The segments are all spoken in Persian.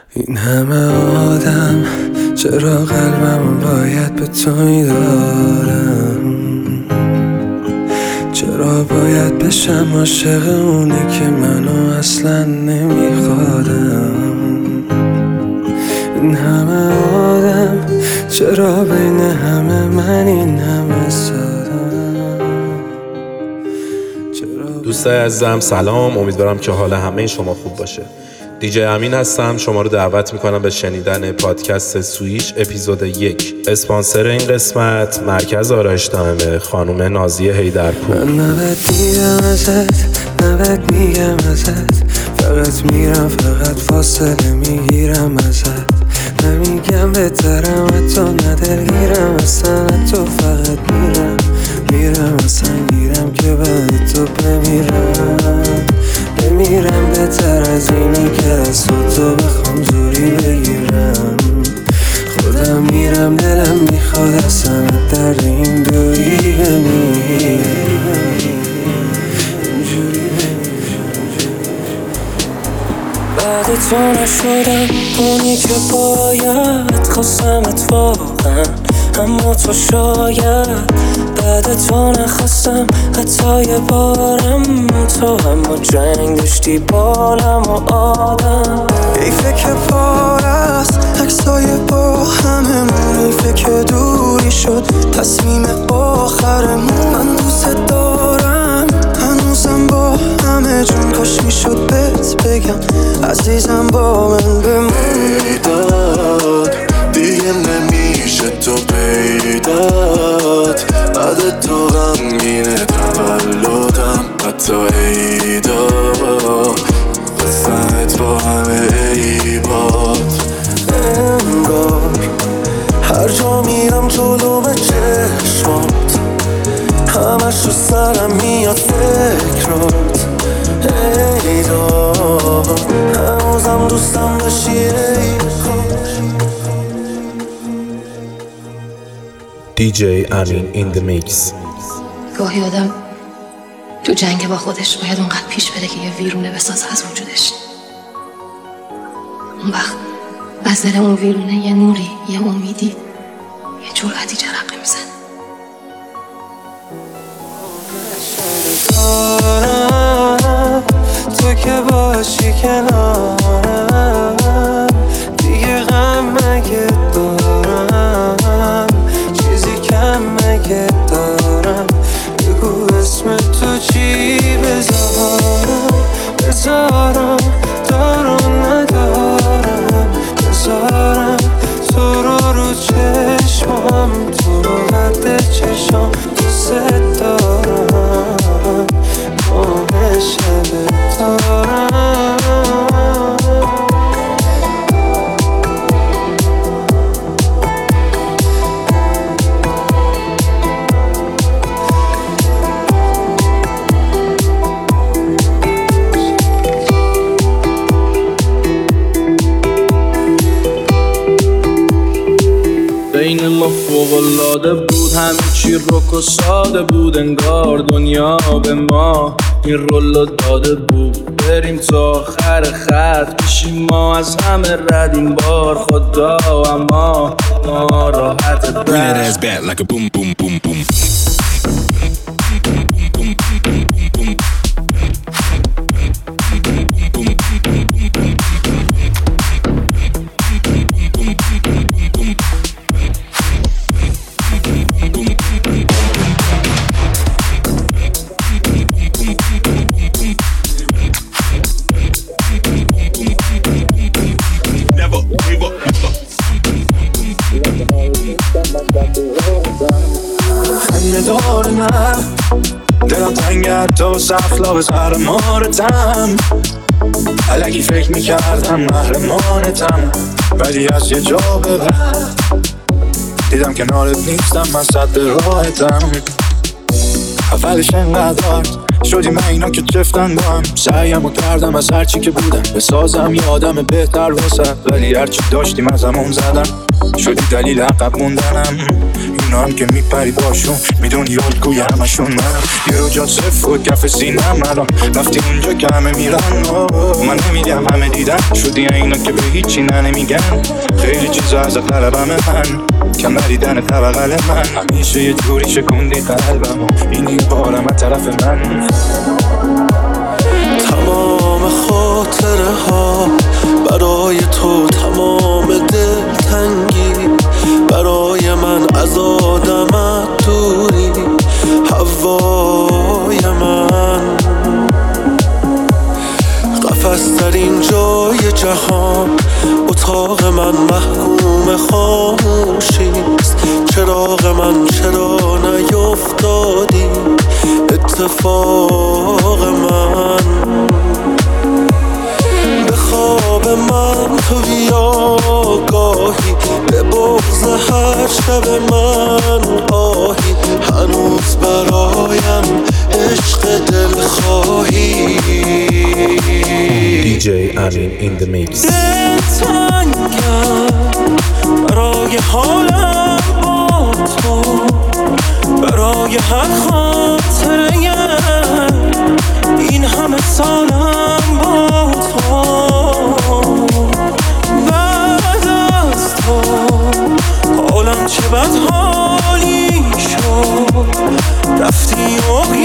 این همه آدم چرا قلبمو باید به تو میدارم؟ چرا باید بشم عاشق اونی که منو اصلا نمیخوادم؟ این همه آدم چرا بین همه من این همه سادم؟ دوستای عزیزم سلام، امیدوارم که حال همه شما خوب باشه. دیجی امین هستم، شما رو دعوت میکنم به شنیدن پادکست سویچ اپیزود 1. اسپانسر این قسمت مرکز آرایش دائمه خانم نازیه حیدرپور. من نباید میگم ازت، نباید میگم ازت، فقط میرم، فقط فاصله میگیرم ازت. نمیگم بهترم، حتی ندلگیرم، اصلا تو فقط میرم اصلا گیرم که بعد تو بمیرم بهتر از اینی که از تو بخوام زوری بگیرم. خودم میرم، دلم میخواد اصلا در این دوری بعد تو نشدم اونی که باید، خواستمت واقعا اما تو شاید. بعد تو نخواستم حتی یه بارم، تو اما جنگ داشتی بالم و آدم. حیفه که پار است عکسای با هممون، حیفه که دوری شد تصمیم آخرمون. من دوست دارم هنوزم با همه جون، کاش میشد بهت بگم عزیزم با من بمون. داد دیگه نمیشه تو پیدات، بعد تو غمگینه تولدم حتی عیدا، قصت با همه عیبات. انگار هر جا میرم جلو به چشمات، همش رو سرم میاد فکرات. ای دار هنوزم دوستم داشتی ای دیجی امین این the mix. گاهی آدم تو جنگ با خودش باید اونقدر پیش بره که یه ویرونه بسازه از وجودش. اون وقت از دل اون ویرونه یه نوری، یه امیدی، یه جرأتی جرقه میزنه. تو که باشی کنارم، دیگه غم مگه دارم، چیزی کم مگه دارم، بگو اسم تو چی بذارم، دارم ندارم، بذارم تو رو چشمم، تو رو رد چشم، دوست دارم، ماه شب دارم. بین ما فوق‌العاده بود، همه چی رک و ساده بود، انگار دنیا به ما این رولو داده بود. بریم تا آخر خط، پیشیم ما از همه رد این بار خدا، اما ما راحت برد. خنده‌دار من دلم تنگت تو سخلا سر مارتم، الکی فکر میکردم محرمانتم، ولی از یه جا به بعد دیدم کنارت نیستم، من صد راحتم. اولش انقدر شدی من اینا که چفتن با هم، سعیم کردم از هرچی که بودم بسازم یه آدم بهتر واسه، ولی هرچی داشتیم از همون زدم، شدی دلیل عقب موندنم. این اونا هم که میپری باشون میدونی الگوی همشون منم. یه رو جا صفر و کف سینم الان رفتی اونجا که همه میرن. من نمیگم همه دیدن شدی اینا که به هیچی نمیگن. خیلی چیزا از قلبم من کم ندیدن طبقل من. همیشه یه جوری شکوندی قلبم و این بارم از طرف من. تمام خاطره ها برای تو، تمام دلتنگی برای من، از آدمت دوری هوای من. قفس در این جای جهان اتاق من محکوم خاموشیست. چراغ من چرا نیفتادی اتفاق من. به خواب من تو بیا گاهی، به بغض هر شب من آهی. هنوز برایم عشق دلخواهی. DJ Amin in the mix. دلتنگم برای حالم با تو، برای هر خاطره این همه سالم با تو. بعد از تو حالم چه بد حالی شد. رفتی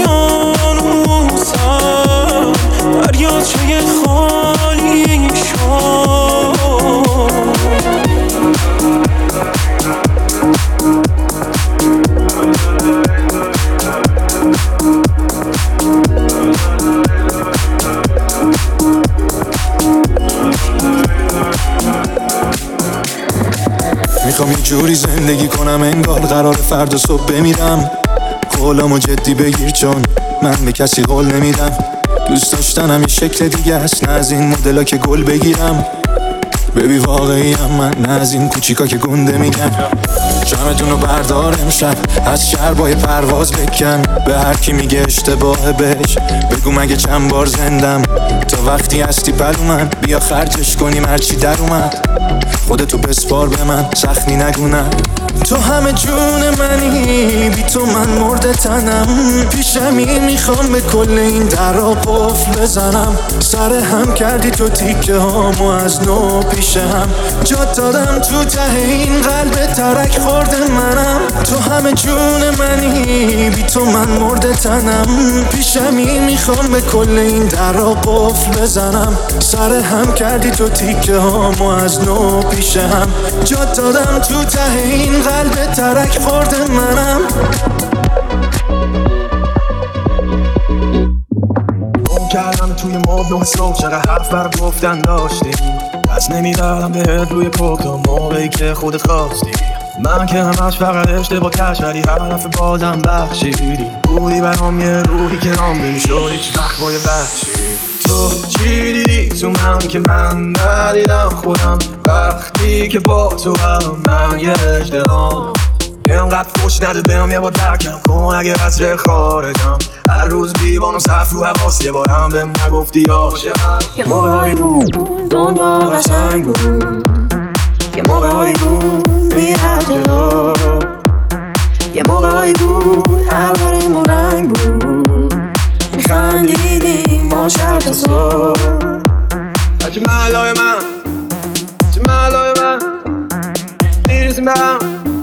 اقیانوسم دریاچه خالی شد. میخوام یه جوری زندگی کنم انگار قرار فردا صبح بمیرم. قولامو جدی بگیر چون من به کسی قول نمیدم. دوست داشتنم یه شکل دیگه است، نه از این مدلا که گل بگیرم. ببی واقعی هم من، نه از این کوچیکا که گنده میگن. شمتونو بردار امشب از شربای پرواز بکن. به هر کی میگه اشتباهه بهش بگو مگه چند بار زندم. تا وقتی هستی پلو من بیا خرجش کنیم هرچی در اومد. خودتو بسپار به من سختی نگونم. تو همه جون منی، بی تو من مرده تنم. پیشمی میخوام به کل این درا قفل بزنم. سر هم کردی تو تیکه هامو از نو پیش هم جات دادم. تو ته این قلب ترک خورده منم. تو همه جون منی، بی تو من مرده تنم. پیشمی میخوام به کل این درا قفل بزنم. سر هم کردی تو تیکه هامو از نو پیش هم جات دادم. تو ته این قلب ترک خورده منم. اون کردم توی مبل صبح چقدر حرف بر گفتن داشتی. دست نمیدادم بهت روی پک تا موقعی که خودت خواستی. من که همش فقط اشتباه کشوری حرف بازم بخشیدی. بودی برام یه روحی که رام نمیشد هیچ وقت با یه بخشی. تو چی دیدی تو من که من ندیدم خودم. وقتی که با تو هم من یه اجدهام. اینقدر فوش نده بهم یه بار درکم کن اگه از ره خارجم. هر روز بیوانم صف رو حواس یه بارم بهم نگفتی عاشقم. یه موقعی بود دنیا قشنگ بود. یه موقعی بود میرد جلو. یه موقعی بود هر بارمون رنگ بود. میخندیدیم ما شب تا صبح. چه مالای من، چه مالای من دیرسیم برم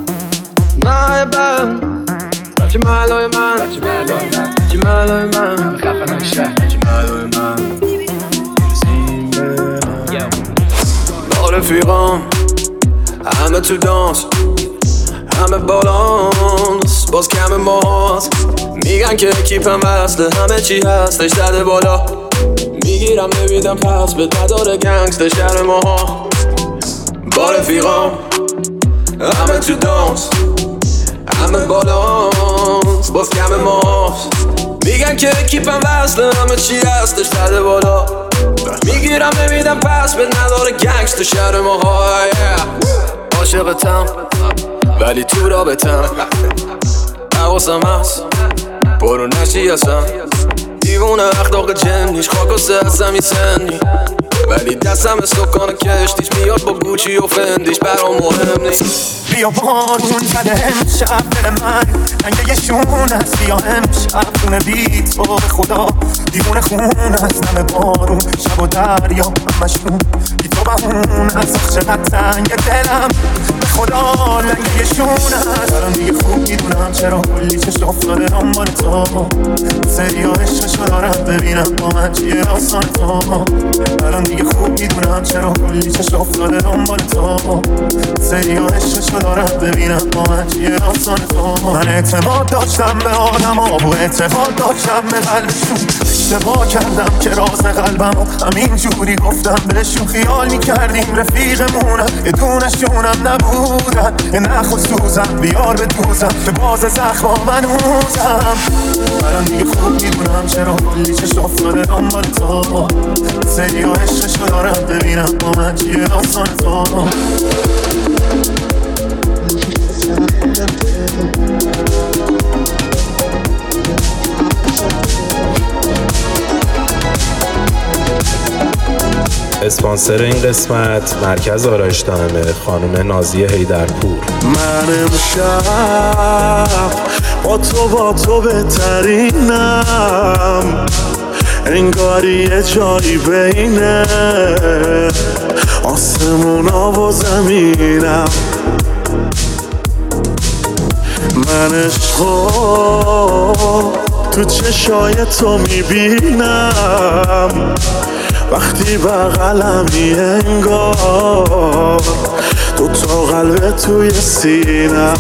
نایبم. چه مالای من، چه مالای من خفه نشه. چه مالای من دیرسیم برم. با رفیقام همه تو دانس، همه بالانس، باز کم ماست. میگن که کیپم وصله همه چی هستش زده بالا. میگیرم نمیدم پس به نداره گنگستر شهر ماها. با رفیقام همه تو دانس، همه بالانس، باز کم ماست. میگن که کیپم وصله همه چی هستش زده بالا. میگیرم نمیدم پس به نداره گنگستر شهر ماها. عاشقتم ولی تو رابطم حواسم هست برو نشی اصلا. دیوونه اخلاق جنیش خاک و سه هستم این سنی. ولی دستم سکان کشتیش میاد با گوچی و فندیش برام مهم نیست. بیا بارون زده امشب دل من رنگ یه شون است. بیا امشب خونه بی تو به خدا دیوونه خون است. نم بارون شب و دریا همشون بی تو بهون است. آخ چقدر تنگ دلم به خدا لنگ یه شون است. الان دیگه خوب میدونم چرا کلی چشم افتاده دنبال تو. سری و عشقشو دارم ببینم با من چیه داستان تو. الان دیگه خوب میدونم چرا کلی چشم افتاده دنبال تو. سری و عشقشو دارم ببینم با من چیه داستان تو. من اعتماد داشتم به آدم ها و اعتماد داشتم به قلبشون. اشتباه کردم که راز قلبم و همین جوری گفتم بهشون. خیال میکردیم رفیقمونم یه دونشونم نبودن. یه نخوش دوزم بیار به دوزم که باز زخما منوزم. الان دیگه خوب میدونم چرا کلی چشم افتاده دنبال تو. سری و عشقشو دارم ببینم با من چیه داستان تو. اسپانسر این قسمت مرکز آرایش دائمه خانم نازیه حیدرپور. من امشب با تو بهترینم. انگاری یه جایی بینه آسمونا و زمینم. من عشقو تو چشای تو میبینم. وقتی بغلمی انگار دو تا قلب توی سینم.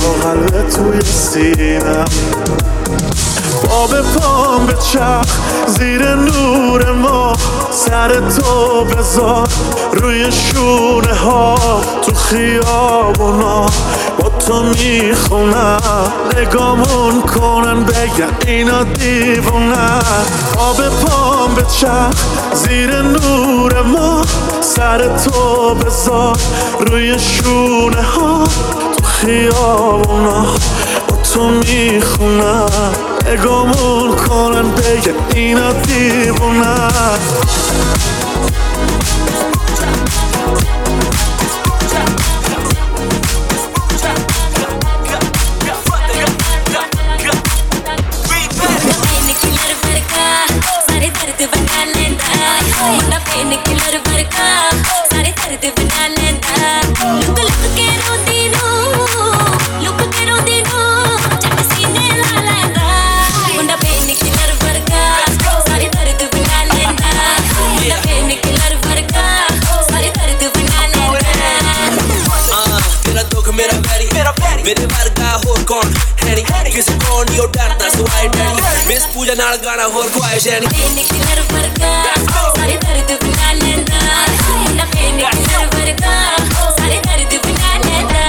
باب پام به چرخ زیر نور ما. سر تو بذار روی شونه ها تو خیابونا. با تو میخونم نگامون کنن بگن اینا دیوونن. باب پام به چرخ زیر نور ما. سر تو بذار روی شونه ها تو خیابونا. با تو میخونم نگامون کنن بگن اینا دیوونن. मेरे वर्गा होर कौन है नी किसी कौन यो डरता सुहाई डैडी मिस पूजा नाल गाना होर ख्वाहिश है नी निकलर वर्गा सारे दर्द भुला लेंदा ना पे निकलर वर्गा सारे दर्द भुला लेंदा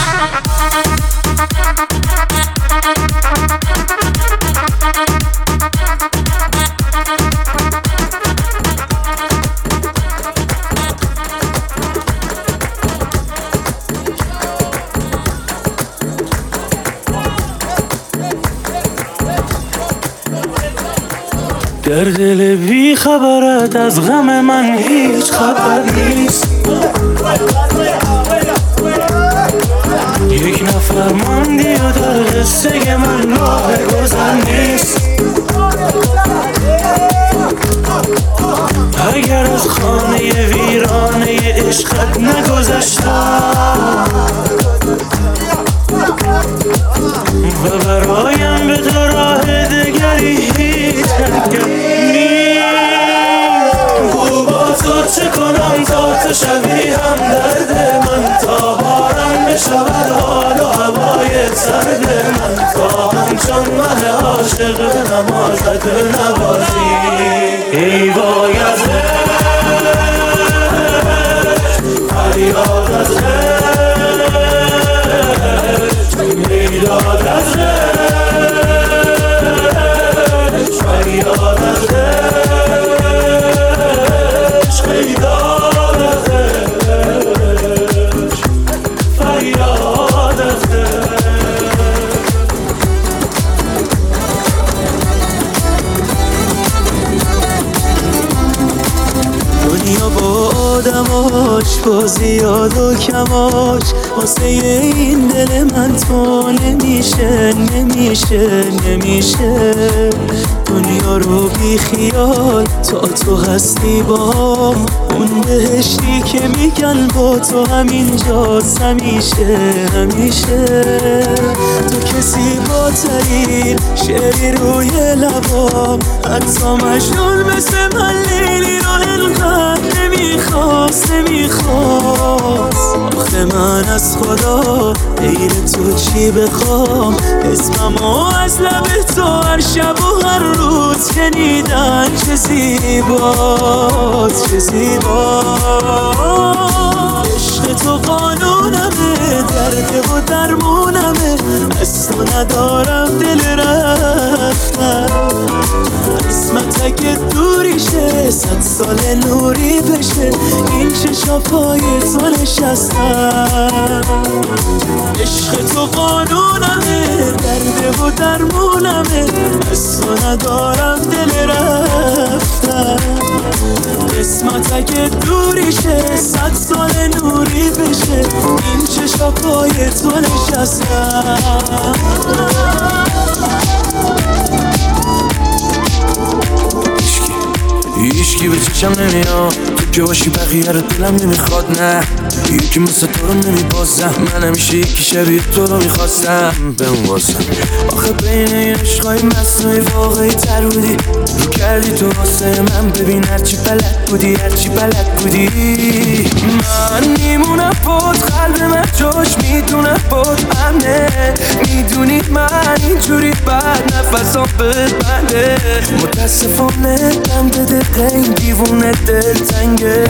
در دل بی خبرت از غم من هیچ خبر نیست. یک نفر ماندی و در قصه من راه گذر نیست. اگر از خانه ویرانه عشقت نگذشتم و برایم به تو راه دگری هیچ حرکت نیست. گو با تو چه کنم تا تو شوی هم درد من. تا بارم بشود حال و هوای سرد من. تا همچون من عاشق به نمازت نوازی. ای وای از عشق فریاد از عشق میداد از عشق فریاد از عشق میداد از عشق فریاد از عشق. با زیاد و کماش واسه این دل من تو نمیشه دنیا رو بی خیال تو هستی با اون بهشتی که میگن با تو همینجاست همیشه تو کسی با ترین شعری روی لبام حتی مجنون مثل من لیلی رو انقدر نمیخواست آخه من از خدا غیر تو چی بخوام اسممو از لب تو هر شب و هر روز شنیدن چه زیباست عشق تو قانونمه درد و درمونمه از تو ندارم دل رفتن قسمت اگه دوری شه 100 سال نوری بشه این چشاپای تو نشستن عشق تو قانونمه درد و درمونمه از تو ندارم دل رفتن قسمت اگه دوری شه 100 سال نوری بشه این چشاپای تو نشستن هیچکی به چشم نمیاد تو که باشی بقیه رو دلم نمیخواد نه یکی مثل تو رو نمیبازم من همیشه یکی شبیه تو رو میخواستم بمون واسم آخه بین این عشقای مصنوعی واقعی تر بودی رو کردی تو واسه من ببین هرچی بلد بودی من میمونم بود قلب من جاش میدونم بود امنه میدونی من اینجوری بعد نفسام بده متاسفانه دم بده این دیوونه دل تنگه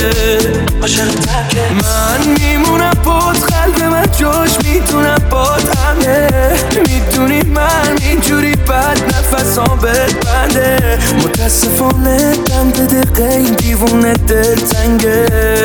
من میمونم بود قلب من جاش میدونم بود همه میدونی من اینجوری بد نفسام بنده متاسفانه دم بده این دیوونه دل تنگه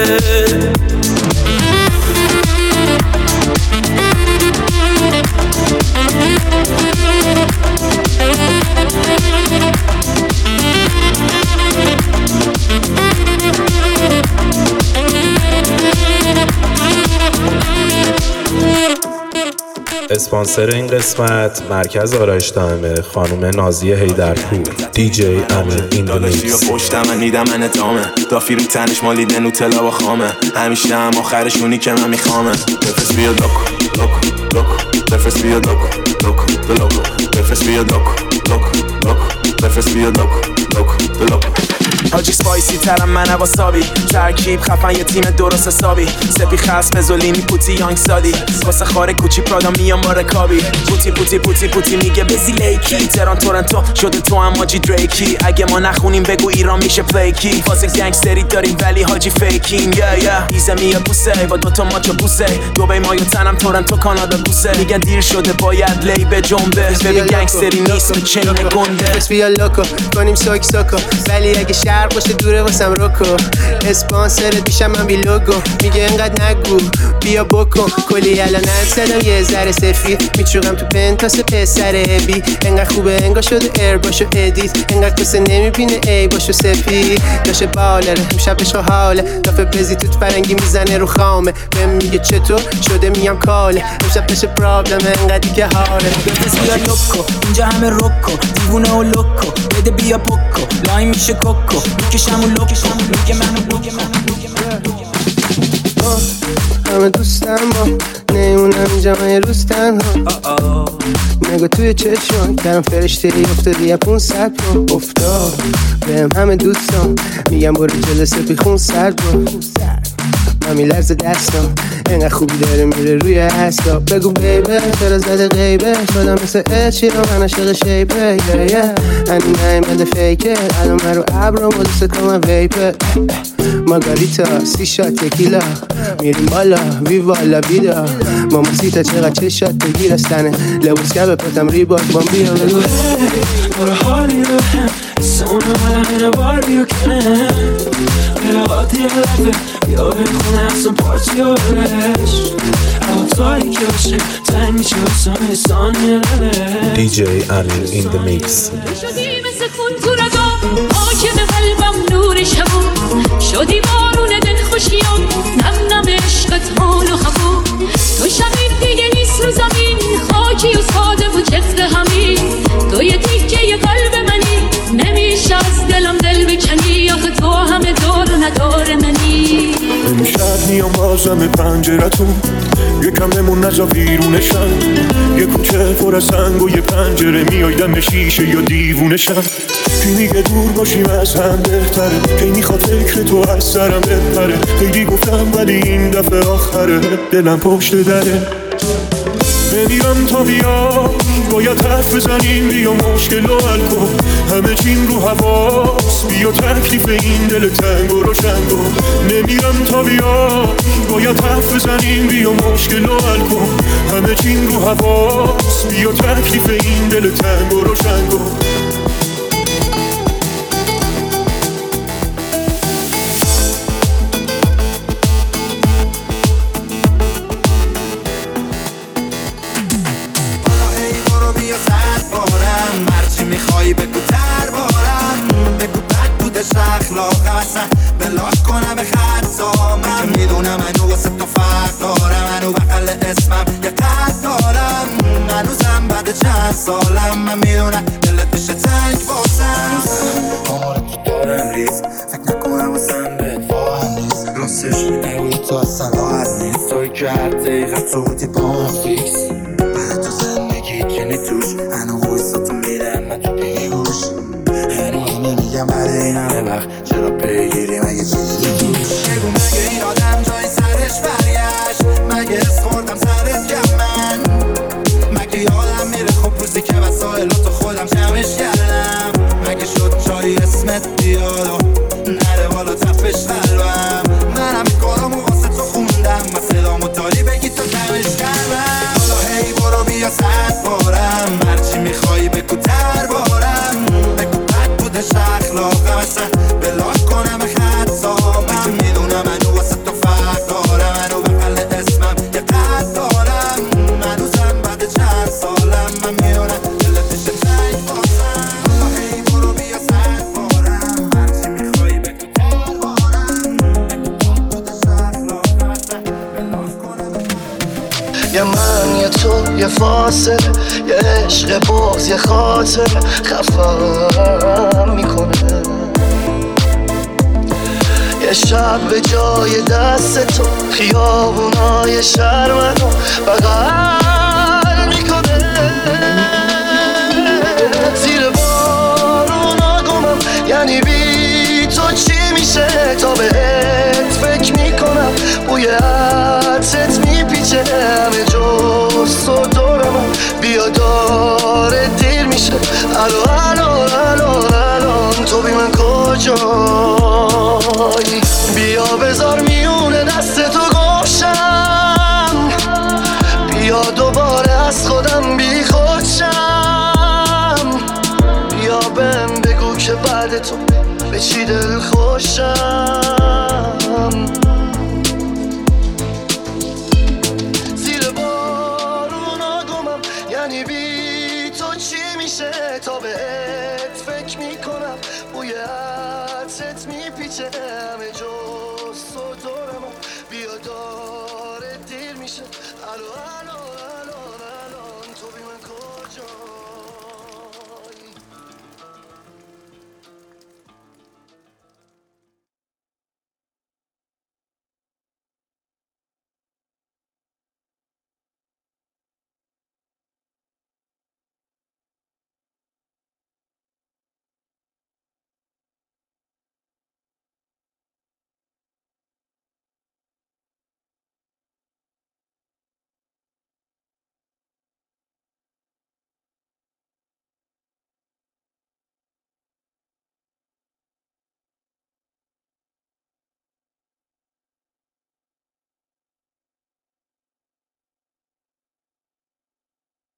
اسپانسر این قسمت مرکز آرایش دائمه خانم نازیه حیدرپور دیجی امین این د میکس پشت من میدم من ادامه دافی رو تنش مالیده نوتلا و خامه همیشه هم آخرشونی که من میخوامه بفرست بیا دوکو بفرست بیا دوکو بفرست بیا دوکو بفرست بیا دوکو حاجی سپایسی ترم من واسابی ترکیب خفن یه تیم درست حسابی سپی خصم زولینی پوتی یانگ سادی واسه خاره کوچی پرادا میام با رکابی پوتی میگه بزی لیکی تران تورنتو شده تو هم حاجی دریکی اگه ما نخونیم بگو ایران میشه پلیکی فاز گنگستری داریم ولی حاجی فیکینگ ایزه میاد بوسه با دوتا ماچو بوسه دوبای مایو تنم تورنتو کانادا بوسه میگن دیر شده باید لی به جنبه ببین گنگستری نیست به چین گنده بس بیا لوکو کنیم سوکو ولی اگه شهر باشه دوره واسم روکو اسپانسرت میشم من بی لوگو میگه انقدر نگو بیا بکن کلی الان زدم یه ذره سفید میچوقم تو پنتاس پسر بی انقدر خوبه انگار شده ایر باشو ادیت انقدر کسه نمیبینه ای باشو سفید داشه بالره امشب بشو حاله دافه بزی توت فرنگی میزنه رو خامه بهم میگه چطور شده میام کاله امشب بشه پرابلم انقدری که حاله بفرست بیا لوکو اینجا همه روکو دیوونه و لوکو بده بیا پوکو لاین میشه کوکو میکشم و لوکو میگه منو همه دوستم با نیمونم جمعه روز تنها نگو توی چشم کردم فرشته افتادی یا 500 با افتاد بهم همه دوستم میگم برو جلسه بی خون سرد با من میلرزه دستم اینقدر خوبی داره میره روی هستا بگو بیبه چرا زده غیبه شدم مثل اشی رو من عاشق شیپه هنی نایمده فیکه الان من رو عبرم و دوست کنم ویپه مارگاریتا 30 شات تکیلا میریم بالا ویوالا بیدا ماماسیتا چقدر چه شات بگیرستنه لبوس که به پتم ریباک بامبی رو بگو برو حالی رو هم سونه من همینه بار بیو کنه بره عادی لفه بیا بخونه اصلا پارتی و برش اما تاریکی باشه تنگ میشه بسانه ثانیه روش دیجی امین این د میکس شدی مثل خون تو رگام حاکم قلبم نور شبم شدی بارون دل خوشیم میام بازم پنجرتون، یکم بمون نزا ویرونشم، یه کوچه پر از سنگ و یه پنجره میای دم شیشه یا دیوونشم. کی میگه دور باشیم از هم بهتره، کی میخواد فکر تو از سرم بپره، خیلی گفتم ولی این دفعه آخره، دلم پشت دره. نمیرم تا بیا، باید حرف بزنیم، بیا مشکل رو حل کن، همه چیم رو حواس، بیا تکلیف این دل تنگ و روشن کن. نمیرم تا بیا، باید حرف بزنیم، بیا مشکل رو حل کن، همه چیم رو حواس، بیا تکلیف این دل تنگ و روشن کن. میخوای بگو تر بارم، بگو بد بودش اخلاقم، اصلا بلاک کنم به خطا. من میدونم منو واسه تو فرق دارم، منو بغل اسمم یه قد دارم، هنوزم بعد چند سالم من میدونم دلت میشه تنگ واسم. آمار تو دارم ریز، فکر نکنم واسم بهت واهم نیست، راستش نگوی تو اصلا راحت نیست، توی که هر دقیقه تو بودی با من فیکس، بعد تو زندگی کنی توش، هنو ویسا تو میرم من تو بیهوش، هنو نمیگم بعد این همه وقت چرا پیگیری مگه چیزی توش. بگو مگه این آدم جای سرش برگشت، مگه اس خوردم سرت کم من، مگه یادم میره خب روزی که وسایلاتو خودم جمعش کردم، مگه شد جایی اسمت بیاد و نره بالا تفش قلبم. من همه کارامو واسه تو خوندم و صدامو داری بگی تو کمش کردم. حالا هی برو بیا 100 بارم، هرچی میخوایی بگو تر بارم، بگو بد بودش اخلاقم، اصلا بلاک کنم خطا. من میدونم منو واسه تو فرق دارم، منو بغل اسمم یه قد دارم، هنوزم بعد چند سالم من میدونم دلت میشه تنگ واسم. حالا هی برو بیا 100 بارم، هرچی میخوایی بگو تر بارم، بگو بد بودش اخلاقم، اصلا بلاک کنم. یه من یه تو یه فاصله، یه عشق باز یه خاطر خفم میکنه، یه شب به جای دست تو خیابونای شهر منو بغل میکنه، زیر بارونا گمم یعنی بی تو چی میشه، تا بهت فکر میکنم بوی عطرت میپیچه، همه جز تو دورم، بیا داره دیر میشه، الان تو بی من کجایی، بیا بذار میونه دست تو گوشم، بیا دوباره از خودم بی خودشم، بیا بهم بگو که بعد تو به چی دل خوشم.